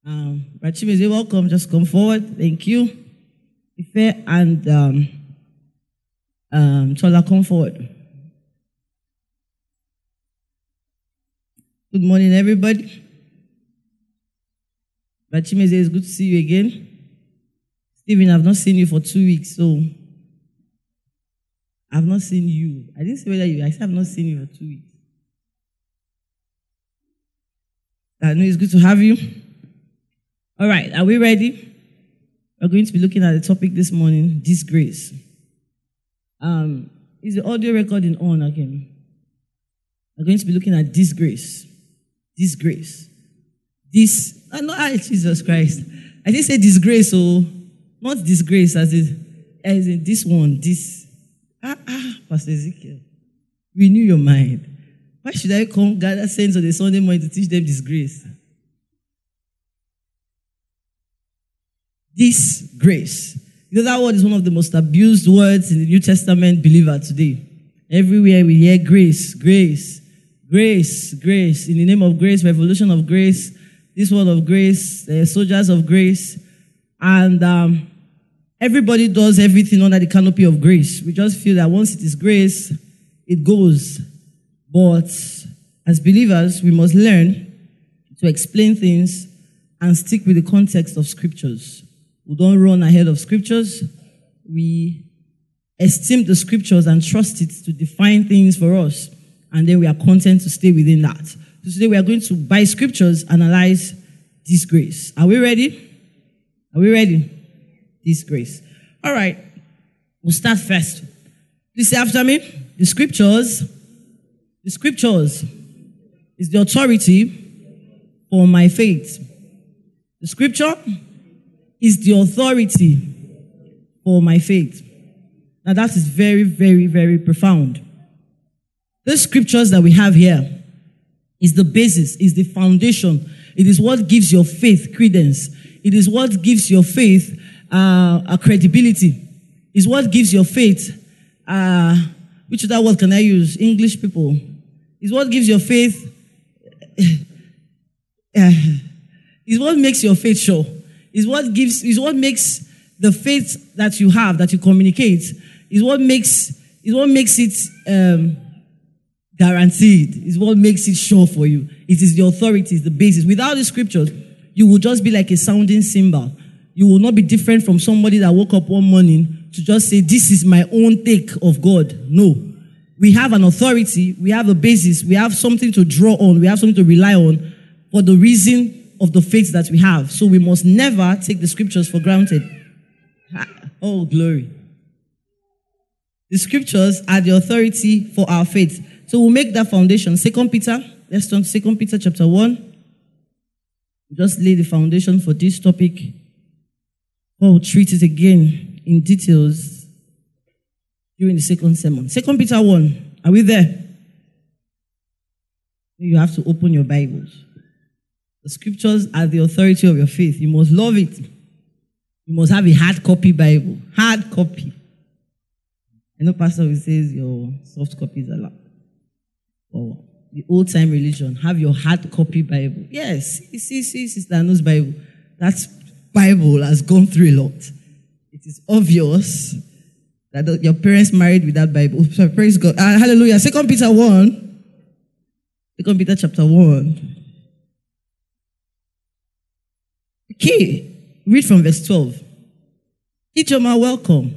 Bachimeze, welcome. Just come forward. Thank you. Ife and Chola, come forward. Good morning, everybody. Bachimeze, it's good to see you again. Stephen, I've not seen you for 2 weeks, so I've not seen you. I didn't say whether you. I said I've not seen you for 2 weeks. I know it's good to have you. All right, are we ready? We're going to be looking at the topic this morning, disgrace. Is the audio recording on again? We're going to be looking at disgrace. Disgrace. Jesus Christ. I didn't say disgrace, so not disgrace as in this one, Pastor Ezekiel. Renew your mind. Why should I come gather saints on the Sunday morning to teach them disgrace? Disgrace. You know, that word is one of the most abused words in the New Testament believer today. Everywhere we hear grace, grace, grace, grace. In the name of grace, revolution of grace, this word of grace, soldiers of grace. And everybody does everything under the canopy of grace. We just feel that once it is grace, it goes. But as believers, we must learn to explain things and stick with the context of scriptures. We don't run ahead of scriptures. We esteem the scriptures and trust it to define things for us. And then we are content to stay within that. So today we are going to, by scriptures, analyze disgrace. Are we ready? Are we ready? Disgrace. All right. We'll start first. Please say after me. The scriptures is the authority for my faith. The scripture is the authority for my faith. Now that is very, very, very profound. The scriptures that we have here is the basis, is the foundation. It is what gives your faith credence. It is what gives your faith a credibility. It's what gives your faith, which other word can I use? English people. It's what gives your faith, it's what makes your faith sure. It's what makes the faith that you have, that you communicate, is what makes it guaranteed. Is what makes it sure for you. It is the authority, it's the basis. Without the scriptures, you will just be like a sounding cymbal. You will not be different from somebody that woke up one morning to just say, this is my own take of God. No. We have an authority, we have a basis, we have something to draw on, we have something to rely on for the reason of the faith that we have. So we must never take the scriptures for granted. Oh, glory. The scriptures are the authority for our faith. So we'll make that foundation. 2 Peter, let's turn to 2 Peter chapter 1. Just lay the foundation for this topic. We'll treat it again in details during the second sermon. 2 Peter 1. Are we there? You have to open your Bibles. The scriptures are the authority of your faith. You must love it. You must have a hard copy Bible. Hard copy. I know Pastor says your soft copies are allowed. Or the old-time religion, have your hard copy Bible. Yes, see, Sister Anu's Bible. That Bible has gone through a lot. It is obvious that your parents married with that Bible. So praise God. Hallelujah. 2 Peter 1. 2 Peter chapter 1. Okay. Read from verse 12. Ichoma, welcome.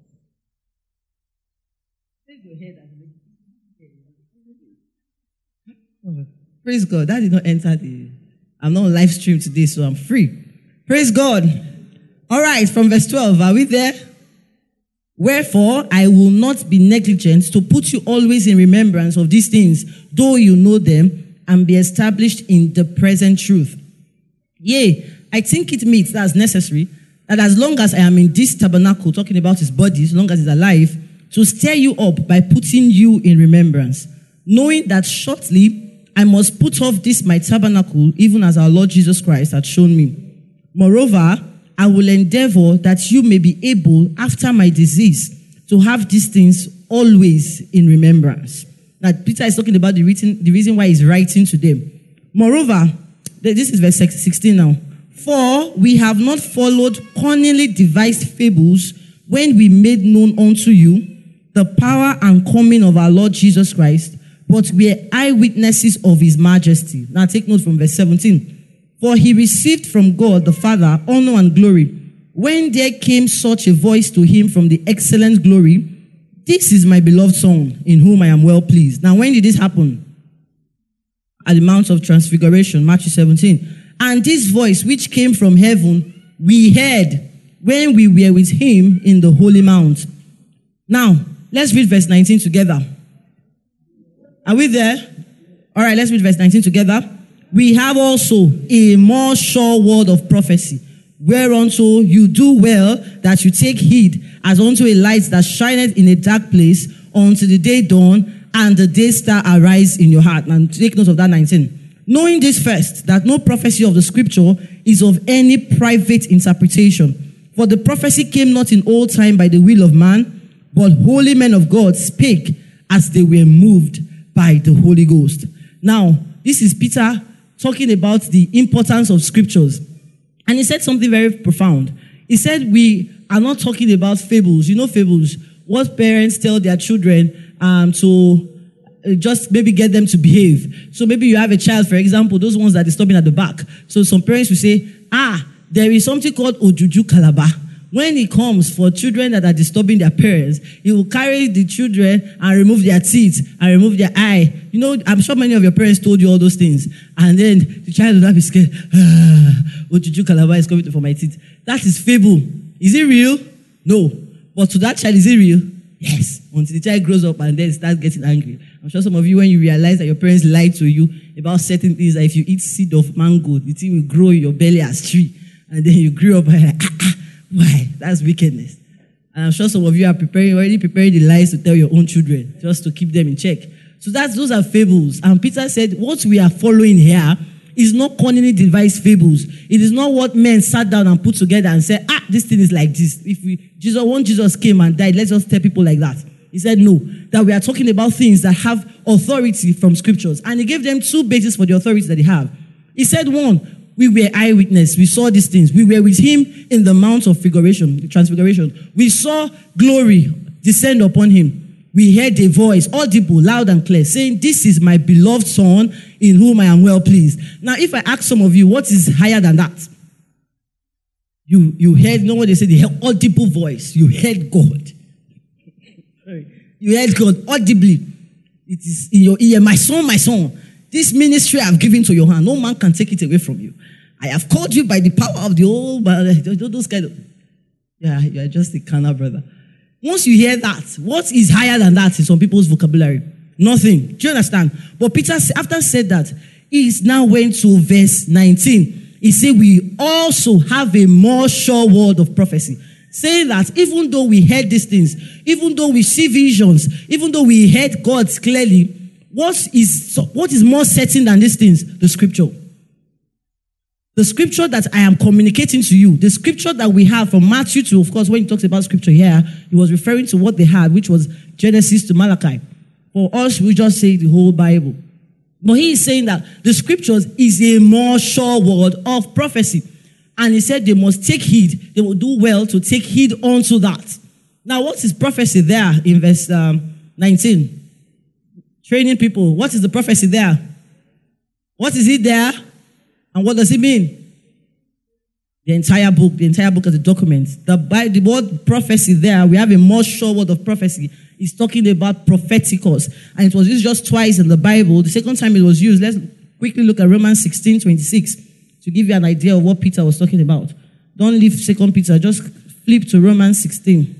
Praise God. That did not enter I'm not on live stream today, so I'm free. Praise God. All right, from verse 12. Are we there? Wherefore, I will not be negligent to put you always in remembrance of these things, though you know them, and be established in the present truth. Yea, I think it meets, that's necessary, that as long as I am in this tabernacle, talking about his body, as long as he's alive, to stir you up by putting you in remembrance, knowing that shortly I must put off this my tabernacle, even as our Lord Jesus Christ had shown me. Moreover, I will endeavor that you may be able, after my decease, to have these things always in remembrance. Now, Peter is talking about the reason why he's writing to them. Moreover, this is verse 16 now. For we have not followed cunningly devised fables when we made known unto you the power and coming of our Lord Jesus Christ, but we are eyewitnesses of his majesty. Now take note from verse 17. For he received from God the Father honor and glory, when there came such a voice to him from the excellent glory, this is my beloved Son, in whom I am well pleased. Now when did this happen? At the Mount of Transfiguration, Matthew 17. And this voice which came from heaven, we heard when we were with him in the holy mount. Now, let's read verse 19 together. Are we there? All right, let's read verse 19 together. We have also a more sure word of prophecy, whereunto you do well that you take heed, as unto a light that shineth in a dark place, until the day dawn, and the day star arise in your heart. And take note of that 19. Knowing this first, that no prophecy of the scripture is of any private interpretation. For the prophecy came not in old time by the will of man, but holy men of God spake as they were moved by the Holy Ghost. Now, this is Peter talking about the importance of scriptures. And he said something very profound. He said, we are not talking about fables. You know fables, what parents tell their children to just maybe get them to behave. So maybe you have a child, for example, those ones that are stopping at the back. So some parents will say, there is something called Ojuju Calabar. When it comes for children that are disturbing their parents, he will carry the children and remove their teeth and remove their eye. You know, I'm sure many of your parents told you all those things. And then the child will not be scared. Ojuju Calabar is coming for my teeth. That is fable. Is it real? No. But to that child, is it real? Yes. Until the child grows up and then starts getting angry. I'm sure some of you, when you realize that your parents lied to you about certain things, that if you eat seed of mango, the thing will grow in your belly as tree. And then you grew up and like, why? That's wickedness. And I'm sure some of you are already preparing the lies to tell your own children, just to keep them in check. So those are fables. And Peter said, what we are following here is not cunningly devised fables. It is not what men sat down and put together and said, this thing is like this. When Jesus came and died, let's just tell people like that. He said, no, that we are talking about things that have authority from scriptures. And he gave them two bases for the authority that they have. He said, one, we were eyewitness. We saw these things. We were with him in the Mount of Transfiguration. We saw glory descend upon him. We heard a voice, audible, loud and clear, saying, this is my beloved Son, in whom I am well pleased. Now, if I ask some of you, what is higher than that? You heard, you know what they say, the audible voice. You heard God. You heard God audibly. It is in your ear, my son, my son. This ministry I have given to your hand, no man can take it away from you. I have called you by the power of the old, those kind of, you are just a carnal brother. Once you hear that, what is higher than that in some people's vocabulary? Nothing. Do you understand? But Peter, after said that, he now went to verse 19. He said, we also have a more sure word of prophecy. Saying that even though we heard these things, even though we see visions, even though we heard God clearly, what is more certain than these things? The scripture. The scripture that I am communicating to you, the scripture that we have from Matthew to, of course, when he talks about scripture here, he was referring to what they had, which was Genesis to Malachi. For us, we just say the whole Bible. But he is saying that the scriptures is a more sure word of prophecy. And he said they must take heed. They will do well to take heed unto that. Now, what is prophecy there in verse 19? Training people. What is the prophecy there? What is it there? And what does it mean? The entire book as a document. The word prophecy there, we have a more sure word of prophecy. It's talking about propheticos. And it was used just twice in the Bible. The second time it was used, let's quickly look at Romans 16:26 to give you an idea of what Peter was talking about. Don't leave 2 Peter, just flip to Romans 16.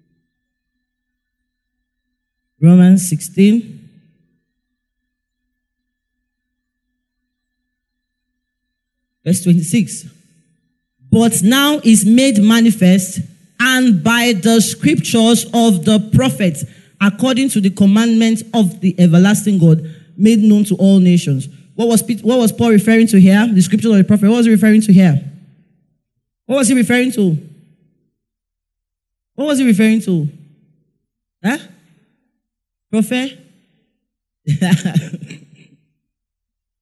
Romans 16. Verse 26. But now is made manifest, and by the scriptures of the prophets, according to the commandment of the everlasting God, made known to all nations. What was Paul referring to here? The scriptures of the prophet. What was he referring to here? What was he referring to? What was he referring to? Huh? Prophet?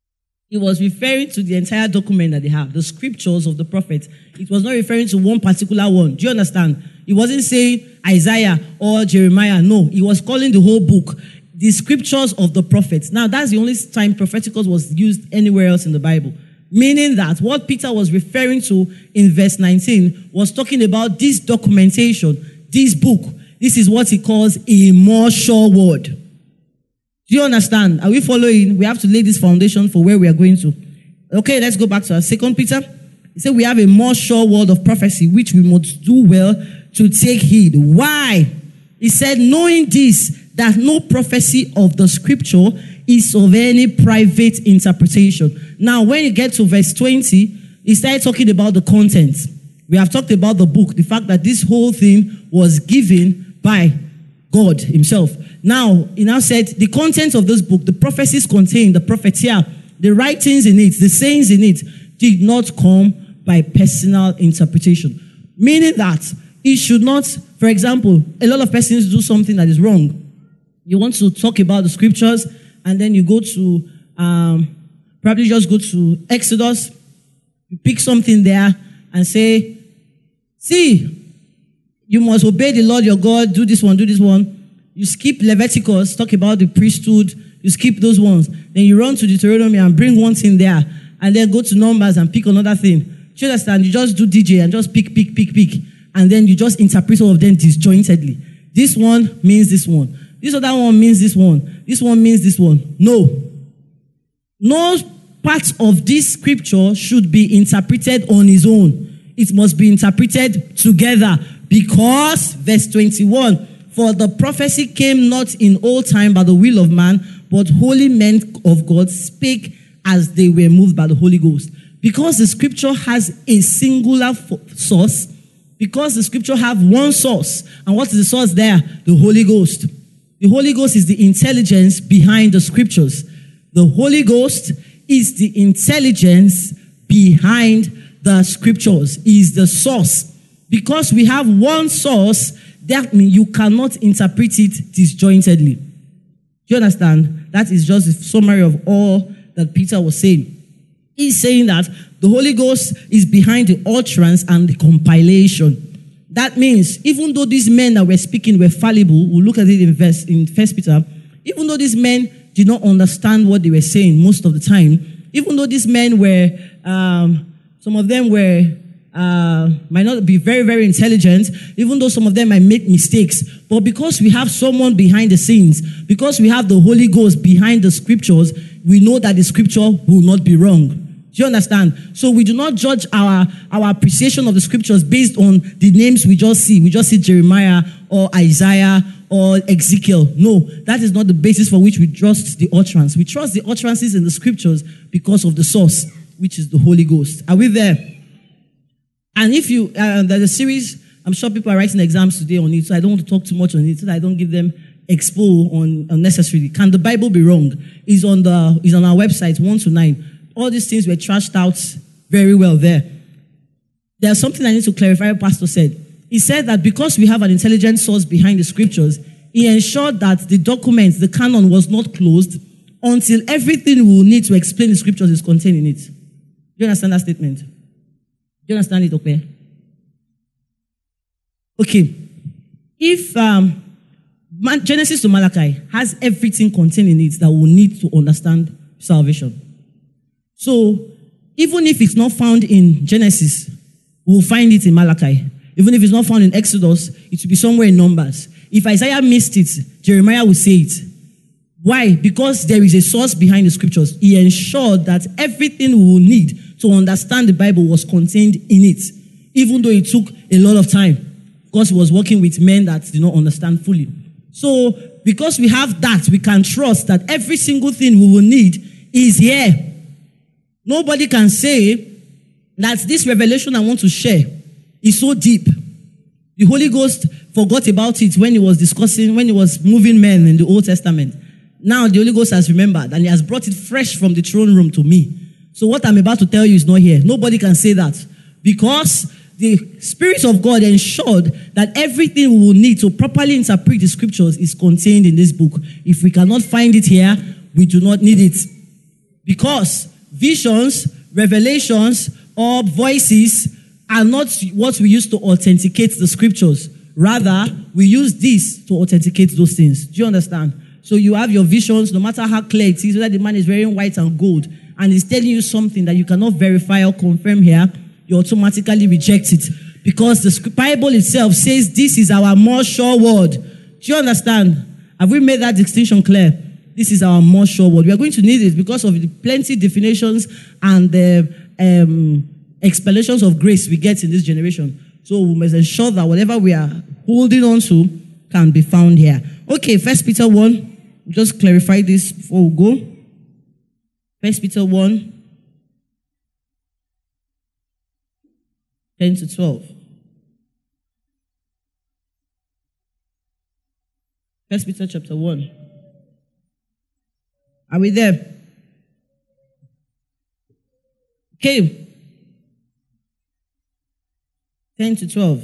It was referring to the entire document that they have, the scriptures of the prophets. It was not referring to one particular one. Do you understand? It wasn't saying Isaiah or Jeremiah. No, it was calling the whole book the scriptures of the prophets. Now, that's the only time propheticals was used anywhere else in the Bible. Meaning that what Peter was referring to in verse 19 was talking about this documentation, this book. This is what he calls a more sure word. Do you understand? Are we following? We have to lay this foundation for where we are going to. Okay, let's go back to our 2 Peter. He said we have a more sure word of prophecy, which we must do well to take heed. Why? He said, knowing this, that no prophecy of the scripture is of any private interpretation. Now, when you get to verse 20, he started talking about the content. We have talked about the book, the fact that this whole thing was given by God himself. Now, he now said, the content of this book, the prophecies contained, the prophetia, the writings in it, the sayings in it, did not come by personal interpretation. Meaning that it should not, for example, a lot of persons do something that is wrong. You want to talk about the scriptures, and then you go to, probably just go to Exodus, you pick something there and say, see, you must obey the Lord your God, do this one, do this one. You skip Leviticus, talk about the priesthood, you skip those ones. Then you run to Deuteronomy and bring one thing there, and then go to Numbers and pick another thing. Do you understand? You just do DJ and just pick, and then you just interpret all of them disjointedly. This one means this one. This other one means this one. This one means this one. No. No part of this scripture should be interpreted on its own. It must be interpreted together because, verse 21, for the prophecy came not in old time by the will of man, but holy men of God spake as they were moved by the Holy Ghost. Because the scripture has a singular source, because the scripture have one source. And what is the source there? The Holy Ghost. The Holy Ghost is the intelligence behind the scriptures. The Holy Ghost is the intelligence behind the scriptures, is the source. Because we have one source, that means you cannot interpret it disjointedly. Do you understand? That is just a summary of all that Peter was saying. He's saying that the Holy Ghost is behind the utterance and the compilation. That means, even though these men that were speaking were fallible, we'll look at it in 1 Peter, even though these men did not understand what they were saying most of the time, even though these men were, some of them were, might not be very, very intelligent, even though some of them might make mistakes, but because we have someone behind the scenes, because we have the Holy Ghost behind the scriptures, we know that the scripture will not be wrong. Do you understand? So we do not judge our appreciation of the scriptures based on the names we just see. We just see Jeremiah or Isaiah or Ezekiel. No, that is not the basis for which we trust the utterance. We trust the utterances in the scriptures because of the source, which is the Holy Ghost. Are we there? And if you, there's a series, I'm sure people are writing exams today on it, so I don't want to talk too much on it, so that I don't give them expo on unnecessarily. Can the Bible be wrong? Is on our website, 1 to 9. All these things were trashed out very well there. There's something I need to clarify what Pastor said. He said that because we have an intelligent source behind the scriptures, he ensured that the documents, the canon, was not closed until everything we will need to explain the scriptures is contained in it. Do you understand that statement? Do you understand it, okay? Okay. If Genesis to Malachi has everything contained in it that we need to understand salvation. So, even if it's not found in Genesis, we'll find it in Malachi. Even if it's not found in Exodus, it will be somewhere in Numbers. If Isaiah missed it, Jeremiah will say it. Why? Because there is a source behind the scriptures. He ensured that everything we will need to understand the Bible was contained in it, even though it took a lot of time, because he was working with men that did not understand fully. So, because we have that, we can trust that every single thing we will need is here. Nobody can say that this revelation I want to share is so deep. The Holy Ghost forgot about it when he was moving men in the Old Testament. Now the Holy Ghost has remembered and he has brought it fresh from the throne room to me. So what I'm about to tell you is not here. Nobody can say that because the Spirit of God ensured that everything we will need to properly interpret the scriptures is contained in this book. If we cannot find it here, we do not need it. Because visions, revelations, or voices are not what we use to authenticate the scriptures. Rather, we use this to authenticate those things. Do you understand? So you have your visions, no matter how clear it is, whether the man is wearing white and gold, and he's telling you something that you cannot verify or confirm here, you automatically reject it. Because the Bible itself says this is our more sure word. Do you understand? Have we made that distinction clear? This is our more sure word. We are going to need it because of the plenty definitions and the explanations of grace we get in this generation. So we must ensure that whatever we are holding on to can be found here. Okay, 1 Peter 1. We'll just clarify this before we go. 1 Peter 1, 10 to 12. 1 Peter chapter 1. Are we there? Okay. 10 to 12.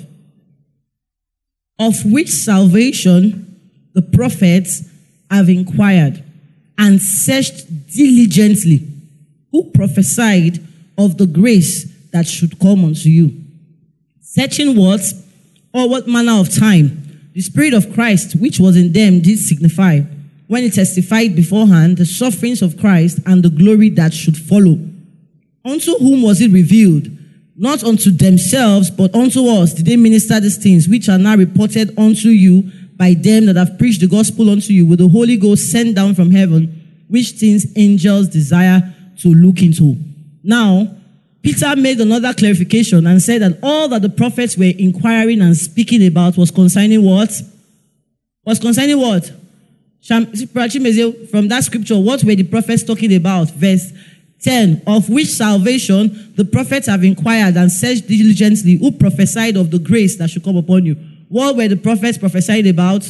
Of which salvation the prophets have inquired and searched diligently, who prophesied of the grace that should come unto you. Searching what, or what manner of time the Spirit of Christ which was in them did signify, when he testified beforehand the sufferings of Christ and the glory that should follow. Unto whom was it revealed? Not unto themselves, but unto us did they minister these things, which are now reported unto you by them that have preached the gospel unto you with the Holy Ghost sent down from heaven, which things angels desire to look into. Now, Peter made another clarification and said that all that the prophets were inquiring and speaking about was concerning what? Was concerning what? From that scripture, what were the prophets talking about? Verse 10, of which salvation the prophets have inquired and searched diligently, who prophesied of the grace that should come upon you. What were the prophets prophesied about?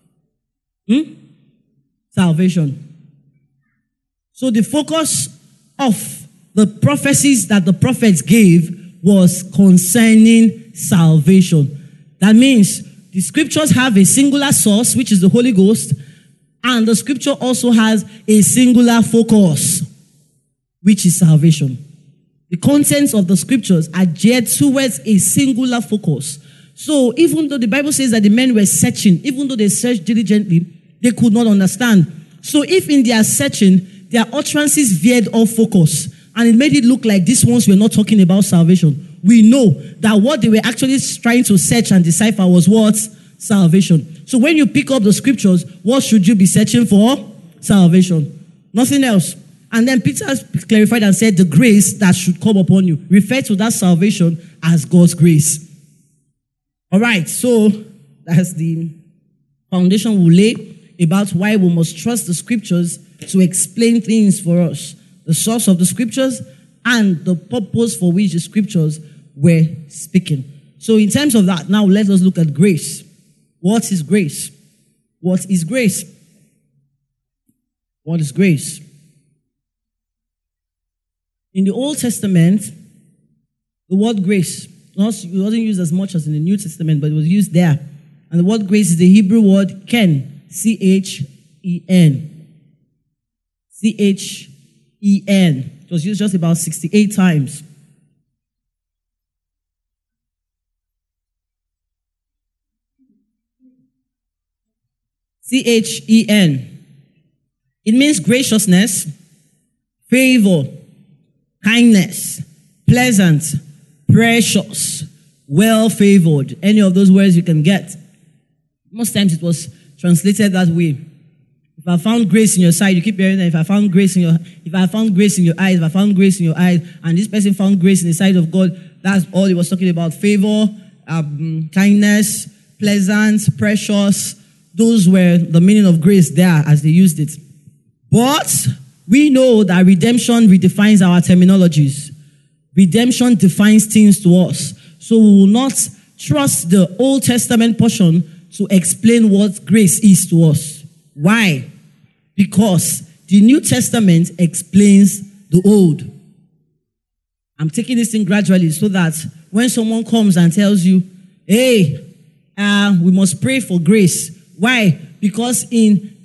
Salvation. So the focus of the prophecies that the prophets gave was concerning salvation. That means the scriptures have a singular source, which is the Holy Ghost, and the scripture also has a singular focus, which is salvation. The contents of the scriptures are geared towards a singular focus. So even though the Bible says that the men were searching, even though they searched diligently, they could not understand. So if in their searching, their utterances veered off focus, and it made it look like these ones were not talking about salvation, we know that what they were actually trying to search and decipher was what? Salvation. So when you pick up the scriptures, what should you be searching for? Salvation. Nothing else. And then Peter clarified and said the grace that should come upon you. Refer to that salvation as God's grace. All right, so that's the foundation we'll lay about why we must trust the scriptures to explain things for us. The source of the scriptures and the purpose for which the scriptures were speaking. So in terms of that, now let us look at grace. What is grace? What is grace? What is grace? In the Old Testament, the word grace wasn't used as much as in the New Testament, but it was used there. And the word grace is the Hebrew word chen, C-H-E-N. C-H-E-N. It was used just about 68 times. C-H-E-N. It means graciousness, favor, kindness, pleasant, precious, well-favored. Any of those words you can get. Most times it was translated that way. If I found grace in your sight, you keep hearing that. If I found grace in your eyes, if I found grace in your eyes, and this person found grace in the sight of God, that's all he was talking about. Favor, kindness, pleasant, precious. Those were the meaning of grace there as they used it. But we know that redemption redefines our terminologies. Redemption defines things to us. So we will not trust the Old Testament portion to explain what grace is to us. Why? Because the New Testament explains the Old. I'm taking this thing gradually so that when someone comes and tells you, hey, we must pray for grace. Why? Because in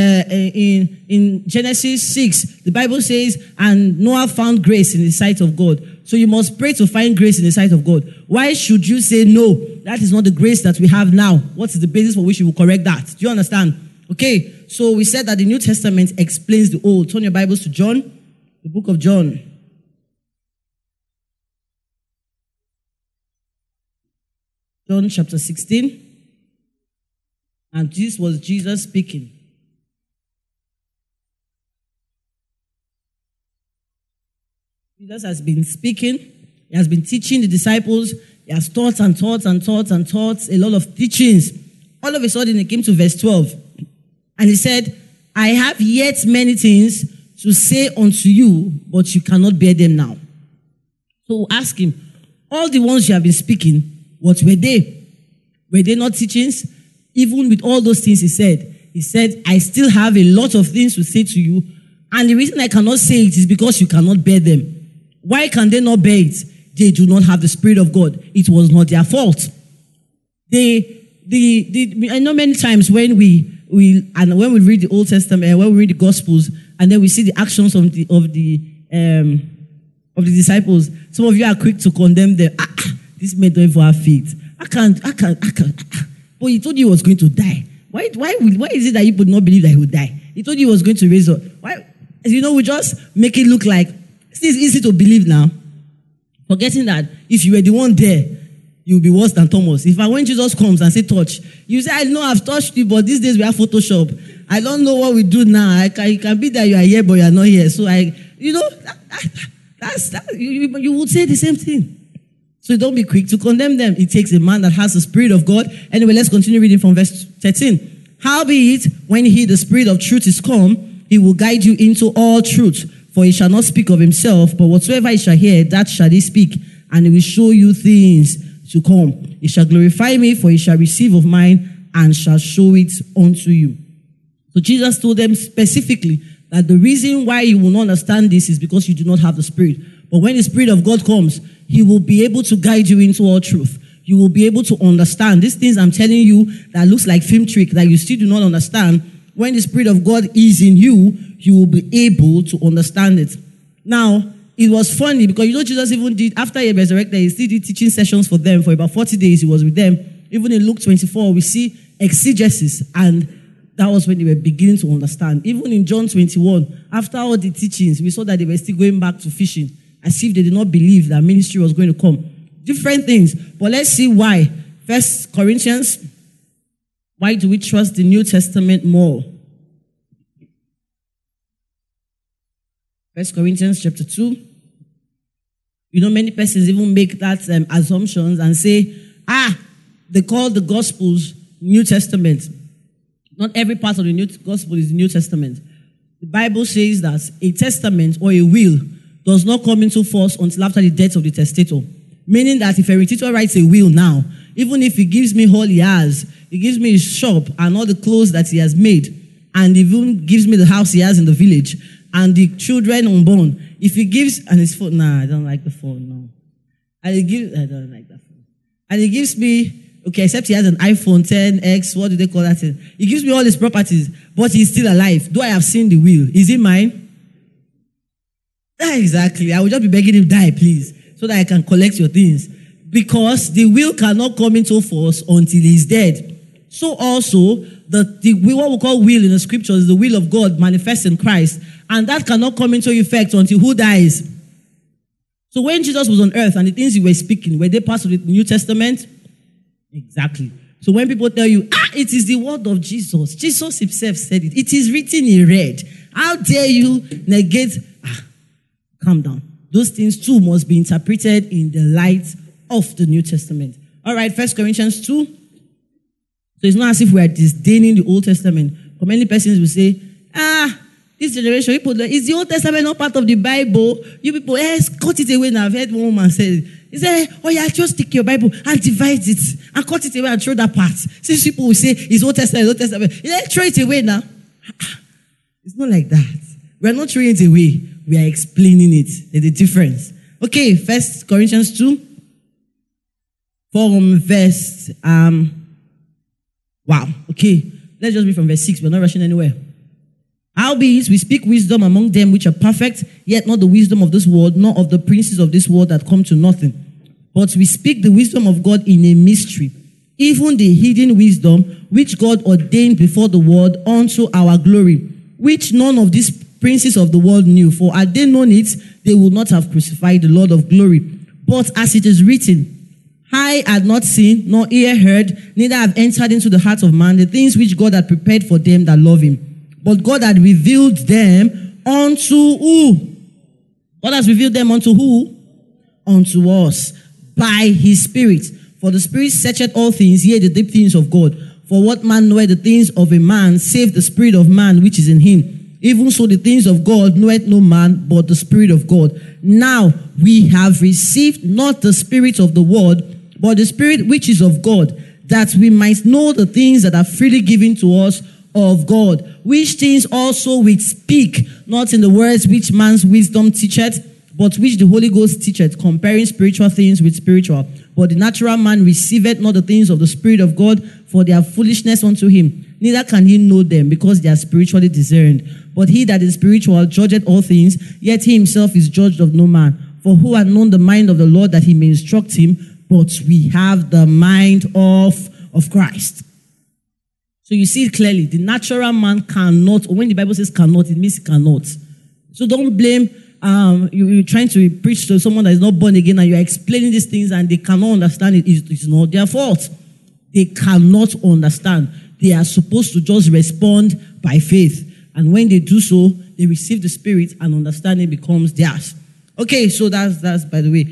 Genesis 6, the Bible says, and Noah found grace in the sight of God. So you must pray to find grace in the sight of God. Why should you say, no, that is not the grace that we have now? What is the basis for which you will correct that? Do you understand? Okay, so we said that the New Testament explains the Old. Turn your Bibles to John, the book of John. John chapter 16. And this was Jesus speaking. Jesus has been speaking. He has been teaching the disciples. He has taught and taught and taught and taught a lot of teachings. All of a sudden, he came to verse 12. And he said, I have yet many things to say unto you, but you cannot bear them now. So we'll ask him, all the ones you have been speaking, what were they? Were they not teachings? Even with all those things he said, I still have a lot of things to say to you. And the reason I cannot say it is because you cannot bear them. Why can they not bear it? They do not have the Spirit of God. It was not their fault. I know many times when we read the Old Testament, when we read the Gospels, and then we see the actions of the disciples, some of you are quick to condemn them. This man don't even have faith. I can't. But he told you he was going to die. Why is it that you would not believe that he would die? He told you he was going to raise up. Why? We just make it look like it's easy to believe now. Forgetting that if you were the one there, you will be worse than Thomas. When Jesus comes and say touch, you say, I know I've touched you, but these days we have Photoshop. I don't know what we do now. It can be that you are here, but you are not here. So you would say the same thing. So don't be quick to condemn them. It takes a man that has the Spirit of God. Anyway, let's continue reading from verse 13. Howbeit, when he, the Spirit of truth, is come, he will guide you into all truth. For he shall not speak of himself, but whatsoever he shall hear, that shall he speak. And he will show you things to come. He shall glorify me, for he shall receive of mine, and shall show it unto you. So Jesus told them specifically that the reason why you will not understand this is because you do not have the Spirit. But when the Spirit of God comes, he will be able to guide you into all truth. You will be able to understand these things I'm telling you that looks like film trick that you still do not understand. When the Spirit of God is in you, you will be able to understand it. Now, it was funny because Jesus even did, after he resurrected, he still did teaching sessions for them. For about 40 days, he was with them. Even in Luke 24, we see exegesis, and that was when they were beginning to understand. Even in John 21, after all the teachings, we saw that they were still going back to fishing, as if they did not believe that ministry was going to come. Different things. But let's see why. 1 Corinthians, why do we trust the New Testament more? 1 Corinthians chapter 2. Many persons even make that assumptions and say, they call the Gospels New Testament. Not every part of the New Gospel is the New Testament. The Bible says that a testament or a will does not come into force until after the death of the testator. Meaning that if a testator writes a will now, even if he gives me all he has, he gives me his shop and all the clothes that he has made, and even gives me the house he has in the village, and the children unborn, if he gives, and his phone, I don't like the phone, no. I don't like that phone. And he gives me, except he has an iPhone 10X, what do they call that thing? He gives me all his properties, but he's still alive. Though I have seen the will, is it mine? Exactly. I will just be begging him, die, please, so that I can collect your things. Because the will cannot come into force until he's dead. So also, what we call will in the scriptures is the will of God manifest in Christ. And that cannot come into effect until who dies? So when Jesus was on earth and the things he was speaking, were they part of the New Testament? Exactly. So when people tell you, it is the word of Jesus. Jesus himself said it. It is written in red. How dare you negate? Calm down. Those things too must be interpreted in the light of the New Testament. All right, 1 Corinthians 2. So it's not as if we are disdaining the Old Testament. For many persons will say, this generation, people, is the Old Testament not part of the Bible? You people, cut it away now. I've heard one woman say, he said, just take your Bible and divide it and cut it away and throw that part. Since people will say, it's Old Testament, Old Testament. Throw it away now. It's not like that. We are not throwing it away. We are explaining it. There's a difference. Okay, 1 Corinthians 2. From verse, Let's just read from verse 6. We're not rushing anywhere. Howbeit, we speak wisdom among them which are perfect, yet not the wisdom of this world, nor of the princes of this world that come to nothing. But we speak the wisdom of God in a mystery, even the hidden wisdom which God ordained before the world unto our glory, which none of these princes of the world knew. For had they known it, they would not have crucified the Lord of glory. But as it is written, eye had not seen, nor ear heard, neither have entered into the heart of man the things which God had prepared for them that love him. But God had revealed them unto who? God has revealed them unto who? Unto us, by his Spirit. For the Spirit searcheth all things, yea, the deep things of God. For what man knoweth the things of a man, save the spirit of man which is in him? Even so the things of God knoweth no man, but the Spirit of God. Now we have received not the spirit of the world, but the Spirit which is of God, that we might know the things that are freely given to us of God, which things also we speak, not in the words which man's wisdom teacheth, but which the Holy Ghost teacheth, comparing spiritual things with spiritual. But the natural man receiveth not the things of the Spirit of God, for they are foolishness unto him. Neither can he know them, because they are spiritually discerned. But he that is spiritual judgeth all things, yet he himself is judged of no man. For who hath known the mind of the Lord that he may instruct him? But we have the mind of Christ. So you see it clearly. The natural man cannot, or when the Bible says cannot, it means cannot. So don't blame, you're trying to preach to someone that is not born again and you're explaining these things and they cannot understand it. It's not their fault. They cannot understand. They are supposed to just respond by faith. And when they do so, they receive the Spirit and understanding becomes theirs. Okay, so that's by the way.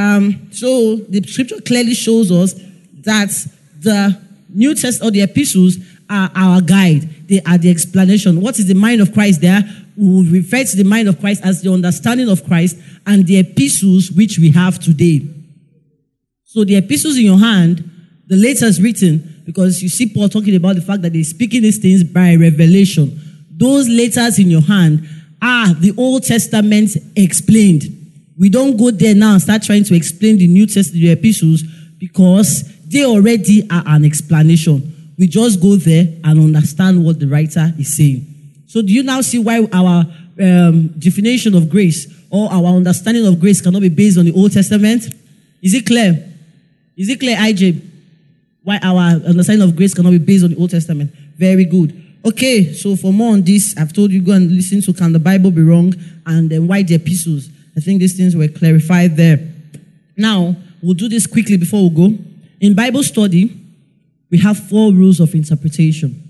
So the scripture clearly shows us that the New Testament or the epistles are our guide. They are the explanation. What is the mind of Christ there? We will refer to the mind of Christ as the understanding of Christ and the epistles which we have today. So the epistles in your hand, the letters written, because you see Paul talking about the fact that he's speaking these things by revelation. Those letters in your hand are the Old Testament explained. We don't go there now and start trying to explain the New Testament, the epistles, because they already are an explanation. We just go there and understand what the writer is saying. So do you now see why our definition of grace or our understanding of grace cannot be based on the Old Testament? Is it clear? Is it clear, IJ? Why our understanding of grace cannot be based on the Old Testament? Very good. Okay, so for more on this, I've told you go and listen to Can the Bible Be Wrong? And then why the epistles. I think these things were clarified there. Now, we'll do this quickly before we go. In Bible study, we have 4 rules of interpretation.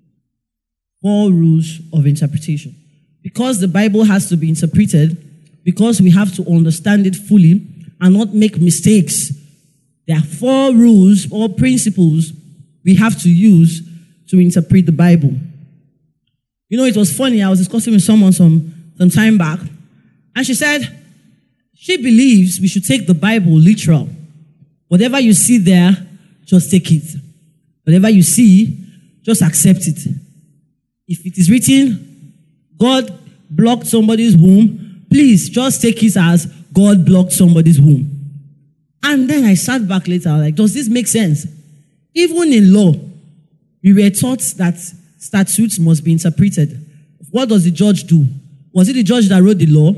4 rules of interpretation. Because the Bible has to be interpreted, because we have to understand it fully and not make mistakes, there are 4 rules or principles we have to use to interpret the Bible. You know, it was funny. I was discussing with someone some time back, and she said she believes we should take the Bible literal. Whatever you see there, just take it. Whatever you see, just accept it. If it is written, God blocked somebody's womb, please just take it as God blocked somebody's womb. And then I sat back later, like, does this make sense? Even in law, we were taught that statutes must be interpreted. What does the judge do? Was it the judge that wrote the law?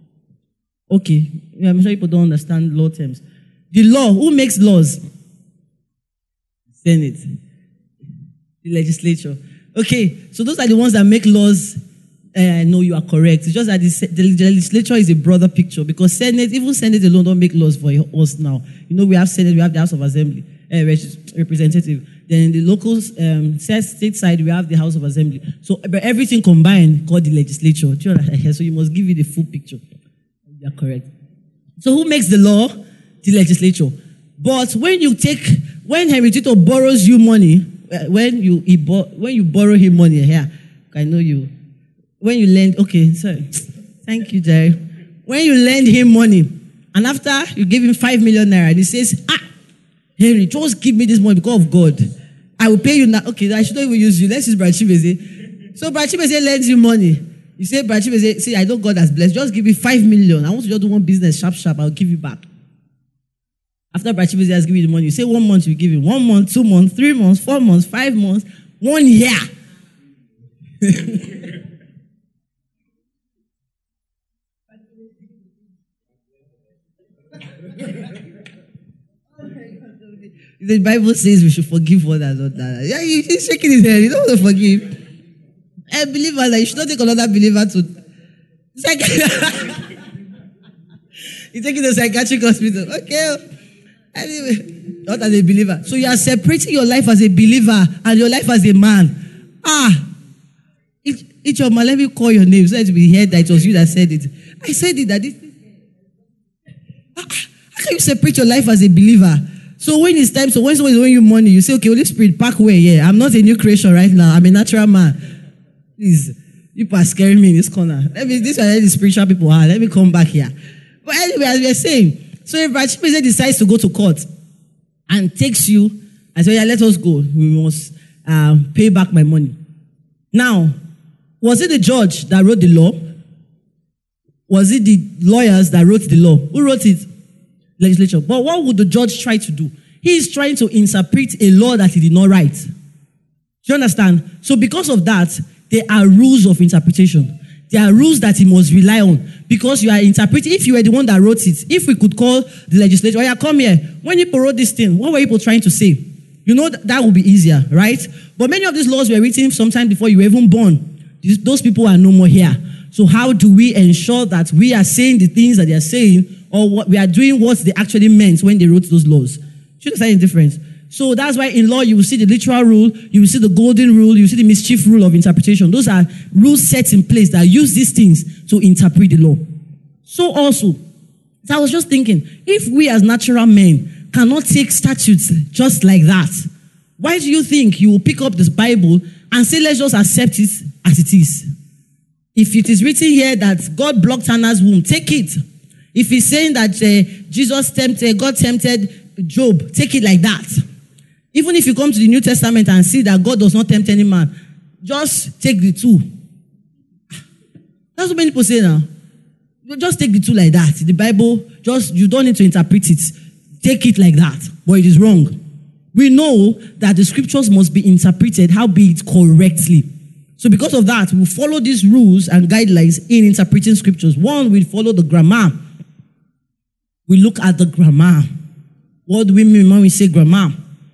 Okay, I'm sure people don't understand law terms. The law, who makes laws? Senate. The legislature. Okay, so those are the ones that make laws. No, you are correct. It's just that the legislature is a broader picture because Senate, even Senate alone don't make laws for us now. You know, we have Senate, we have the House of Assembly, representative. Then in the local state side, we have the House of Assembly. So but everything combined called the legislature. So you must give you the full picture. You are correct. So who makes the law? The legislature. But when Henry Tito borrows you money, when you borrow him money, here, I know you. When you lend, okay, sorry. Thank you, Jerry. When you lend him money, and after you give him 5 million naira, and he says, Henry, just give me this money because of God. I will pay you now. Okay, I shouldn't even use you. Let's use Brachibeze. So Brachibeze lends you money. You say, Brachibeze, see, I know God has blessed. Just give me 5 million. I want to just do one business, sharp. I'll give you back. After Brachibeze has given you the money, you say 1 month you give him. 1 month, 2 months, 3 months, 4 months, 5 months, 1 year. The Bible says we should forgive one another. Yeah, he's shaking his head. You don't want to forgive. A believer, like, you should not take another believer to. He's taking the psychiatric hospital. Okay. Anyway, not as a believer. So you are separating your life as a believer and your life as a man. Each of my, let me call your name so that we heard that it was you that said it. I said it that this. How can you separate your life as a believer? So when it's time, so when someone is owing you money, you say, okay, Holy Spirit, pack away. Yeah, I'm not a new creation right now. I'm a natural man. Please, people are scaring me in this corner. This is where the spiritual people are. Let me come back here. But anyway, as we are saying, so if Bachimeze decides to go to court and takes you and says, yeah, let us go. We must pay back my money. Now, was it the judge that wrote the law? Was it the lawyers that wrote the law? Who wrote it? Legislature. But what would the judge try to do? He is trying to interpret a law that he did not write. Do you understand? So because of that, there are rules of interpretation. There are rules that he must rely on because you are interpreting. If you were the one that wrote it, if we could call the legislature, oh yeah, come here. When you wrote this thing, what were people trying to say? You know that would be easier, right? But many of these laws were written sometime before you were even born. Those people are no more here. So how do we ensure that we are saying the things that they are saying, or what we are doing what they actually meant when they wrote those laws? Should I say the difference? So that's why in law you will see the literal rule, you will see the golden rule, you will see the mischief rule of interpretation. Those are rules set in place that use these things to interpret the law. So also, I was just thinking, if we as natural men cannot take statutes just like that, why do you think you will pick up this Bible and say, let's just accept it as it is? If it is written here that God blocked Hannah's womb, take it. If he's saying that God tempted Job, take it like that. Even if you come to the New Testament and see that God does not tempt any man, just take the two. That's what many people say now. Just take the two like that. The Bible, you don't need to interpret it. Take it like that. But it is wrong. We know that the scriptures must be interpreted, howbeit correctly. So because of that, we follow these rules and guidelines in interpreting scriptures. One, we follow the grammar. We look at the grammar. What do we mean when we say grammar?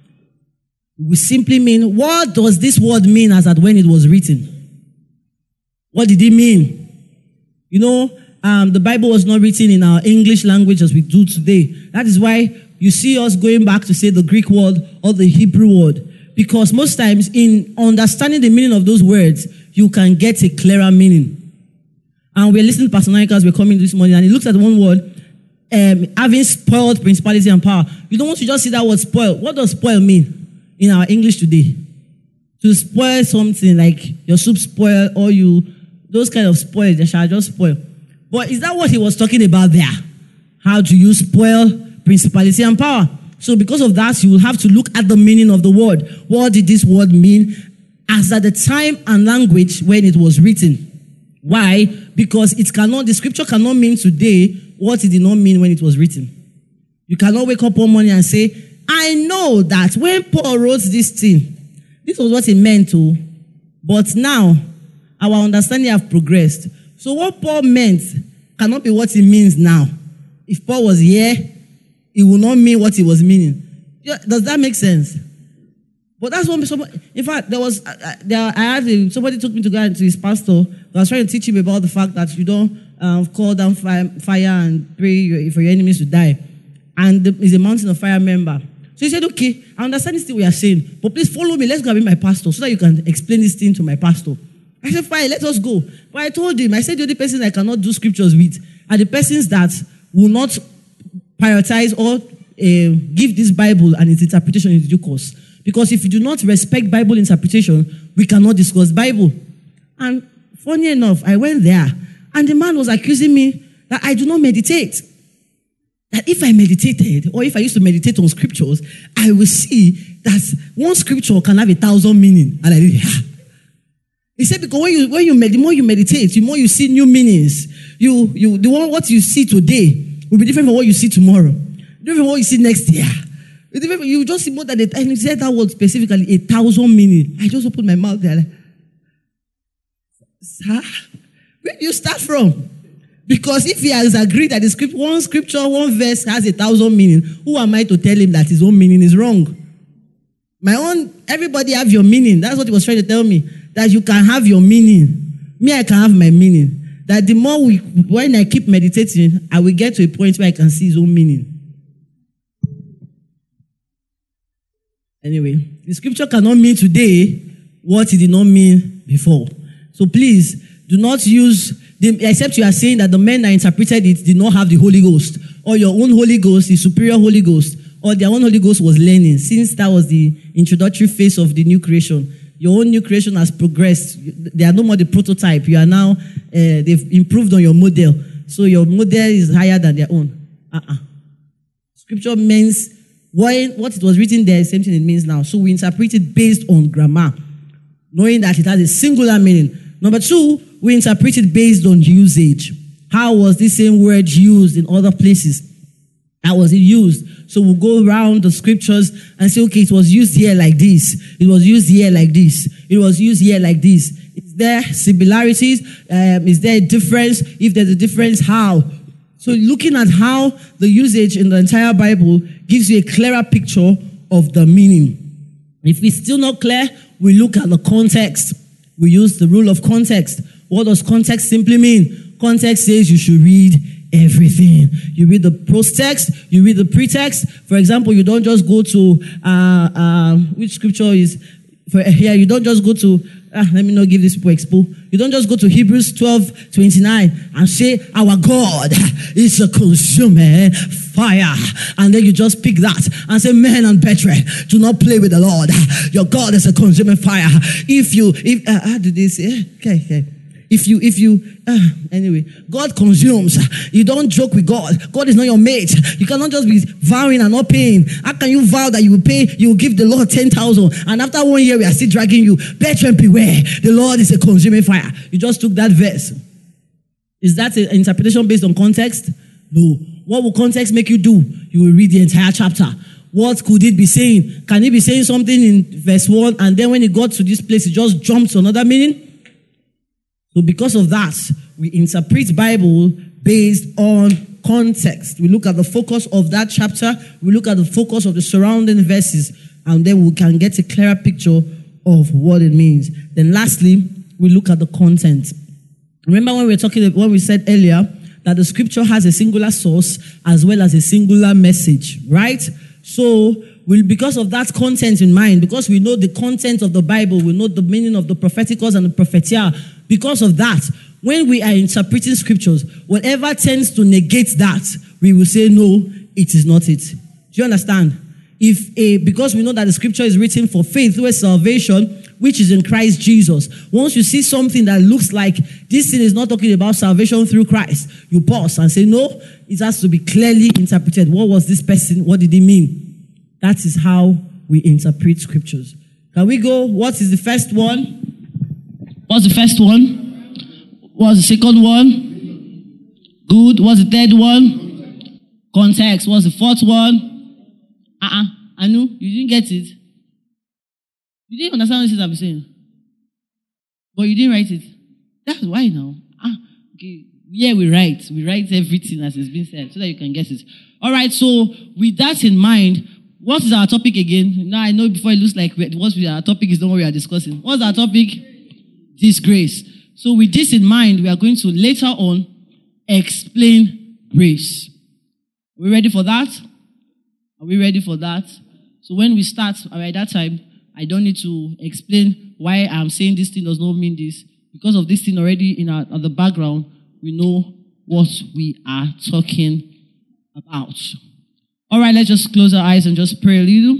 We simply mean, what does this word mean as at when it was written? What did it mean? You know, the Bible was not written in our English language as we do today. That is why you see us going back to say the Greek word or the Hebrew word. Because most times in understanding the meaning of those words, you can get a clearer meaning. And we're listening to Pastor Naika as we're coming this morning, and he looks at one word, having spoiled principality and power. You don't want to just see that word spoil. What does spoil mean in our English today? To spoil something like your soup spoil or those kind of spoil, they shall just spoil. But is that what he was talking about there? How do you spoil principality and power? So because of that, you will have to look at the meaning of the word. What did this word mean as at the time and language when it was written? Why? Because the scripture cannot mean today what it did not mean when it was written. You cannot wake up one morning and say, I know that when Paul wrote this thing, this was what he meant to, but now our understanding have progressed. So what Paul meant cannot be what he means now. If Paul was here, it will not mean what he was meaning. Does that make sense? But that's what in fact, somebody took me to go to his pastor. I was trying to teach him about the fact that you don't call down fire and pray for your enemies to die. And he's a Mountain of Fire member. So he said, okay, I understand this thing we are saying, but please follow me. Let's go and meet my pastor so that you can explain this thing to my pastor. I said, fine, let us go. But I told him, I said, the only person I cannot do scriptures with are the persons that will not prioritize or give this Bible and its interpretation in due course. Because if you do not respect Bible interpretation, we cannot discuss Bible. And funny enough, I went there and the man was accusing me that I do not meditate. That if I meditated or if I used to meditate on scriptures, I will see that one scripture can have 1,000 meanings. And I did, He said, because the more you meditate, the more you see new meanings. What you see today will be different from what you see tomorrow. Different from what you see next year. You just see more than and he said that word specifically, 1,000 meanings. I just opened my mouth there. Sir, where do you start from? Because if he has agreed that one scripture, one verse has 1,000 meaning, who am I to tell him that his own meaning is wrong? Everybody have your meaning. That's what he was trying to tell me. That you can have your meaning. Me, I can have my meaning. That the more when I keep meditating, I will get to a point where I can see his own meaning. Anyway, the scripture cannot mean today what it did not mean before. So please, do not use, except you are saying that the men that interpreted it did not have the Holy Ghost, or your own Holy Ghost, the superior Holy Ghost, or their own Holy Ghost was learning, since that was the introductory phase of the new creation. Your own new creation has progressed. They are no more the prototype. You are now, they've improved on your model. So your model is higher than their own. Scripture means, what it was written there is the same thing it means now. So we interpret it based on grammar, knowing that it has a singular meaning. Number two, we interpret it based on usage. How was this same word used in other places? How was it used? So we'll go around the scriptures and say, okay, it was used here like this. It was used here like this. It was used here like this. Is there similarities? Is there a difference? If there's a difference, how? So looking at how the usage in the entire Bible gives you a clearer picture of the meaning. If it's still not clear, we look at the context. We use the rule of context. What does context simply mean? Context says you should read everything. You read the post-text, you read the pretext. For example, you don't just go to, which scripture is here? You don't just go to, let me not give these people expo. You don't just go to Hebrews 12:29 and say, our God is a consuming fire. And then you just pick that and say, men and brethren, do not play with the Lord. Your God is a consuming fire. How did they say? Okay. Anyway, God consumes. You don't joke with God. God is not your mate. You cannot just be vowing and not paying. How can you vow that you will pay, you will give the Lord 10,000, and after 1 year we are still dragging you? Brethren, beware. The Lord is a consuming fire. You just took that verse. Is that an interpretation based on context? No. What will context make you do? You will read the entire chapter. What could it be saying? Can it be saying something in verse 1 and then when it got to this place, it just jumped to another meaning? So because of that, we interpret Bible based on context. We look at the focus of that chapter. We look at the focus of the surrounding verses. And then we can get a clearer picture of what it means. Then lastly, we look at the content. Remember when we said earlier that the scripture has a singular source as well as a singular message, right? So because of that content in mind, because we know the content of the Bible, we know the meaning of the propheticals and the prophetia, because of that, when we are interpreting scriptures, whatever tends to negate that, we will say, no, it is not it. Do you understand? Because we know that the scripture is written for faith through salvation, which is in Christ Jesus. Once you see something that looks like this thing is not talking about salvation through Christ, you pause and say, no, it has to be clearly interpreted. What was this person? What did he mean? That is how we interpret scriptures. Can we go? What is the first one? What's the first one? What's the second one? Good. What's the third one? Context. What's the fourth one? Anu, you didn't get it. You didn't understand what I'm saying. But you didn't write it. That's why now. Okay. Yeah, we write. We write everything as it's been said so that you can get it. All right. So with that in mind, what is our topic again? Now I know before it looks like what our topic is not what we are discussing. What's our topic? Disgrace. So with this in mind, we are going to later on explain grace. Are we ready for that? Are we ready for that? So when we start, at that time, I don't need to explain why I'm saying this thing does not mean this. Because of this thing already at the background, we know what we are talking about. All right, let's just close our eyes and just pray a little.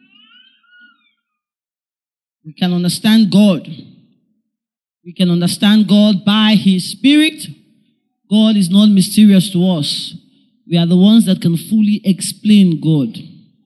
We can understand God. We can understand God by His Spirit. God is not mysterious to us. We are the ones that can fully explain God.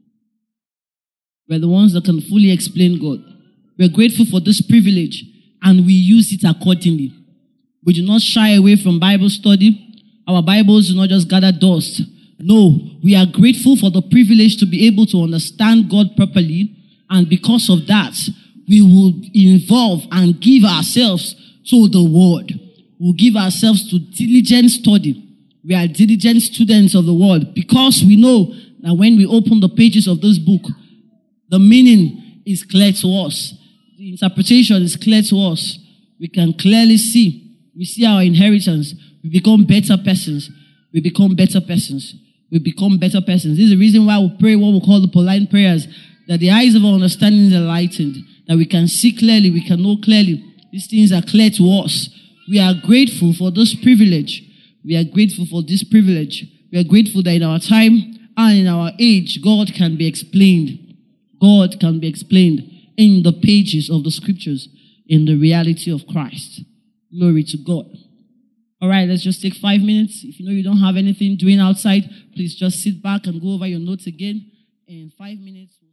We are the ones that can fully explain God. We are grateful for this privilege and we use it accordingly. We do not shy away from Bible study. Our Bibles do not just gather dust. No, we are grateful for the privilege to be able to understand God properly, and because of that, we will involve and give ourselves to the word. We'll give ourselves to diligent study. We are diligent students of the word because we know that when we open the pages of this book, the meaning is clear to us. The interpretation is clear to us. We can clearly see. We see our inheritance. We become better persons. We become better persons. We become better persons. This is the reason why we pray what we call the Pauline prayers, that the eyes of our understanding is enlightened, that we can see clearly, we can know clearly. These things are clear to us. We are grateful for this privilege. We are grateful for this privilege. We are grateful that in our time and in our age, God can be explained. God can be explained in the pages of the scriptures, in the reality of Christ. Glory to God. All right, let's just take 5 minutes. If you know you don't have anything doing outside, please just sit back and go over your notes again. In 5 minutes.